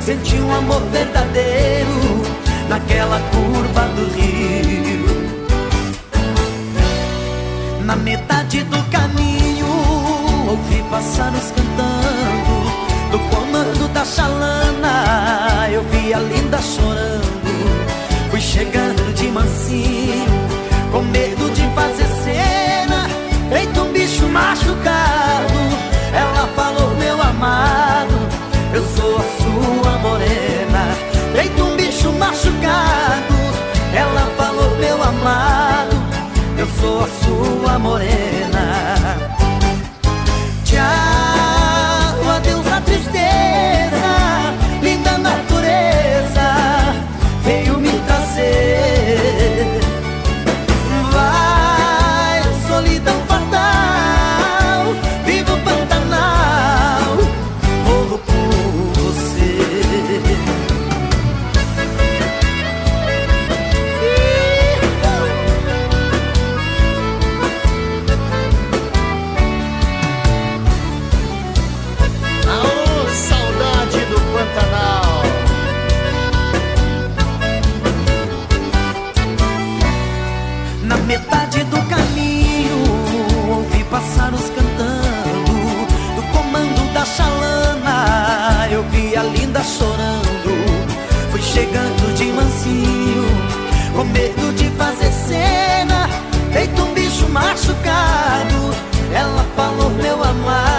senti um amor verdadeiro naquela curva do rio. Na metade do caminho ouvi pássaros cantando. Do comando da chalana eu vi a linda chorando. Fui chegando de mansinho, com medo de fazer cena, feito um bicho machucado. Ela falou: meu amado, eu sou a sua morena. Feito um bicho machucado. Ela falou: meu amado, eu sou a sua morena. Tchau, adeus a tristeza, linda natureza veio me trazer. Vai, solidão fatal, vivo Pantanal, morro por você. Aô, saudade do Pantanal. Na metade do caminho ouvi pássaros cantando. Do comando da chalana eu vi a linda chorando. Fui chegando de mansinho, com medo de fazer cena, feito um bicho machucado. Ela falou: meu amado,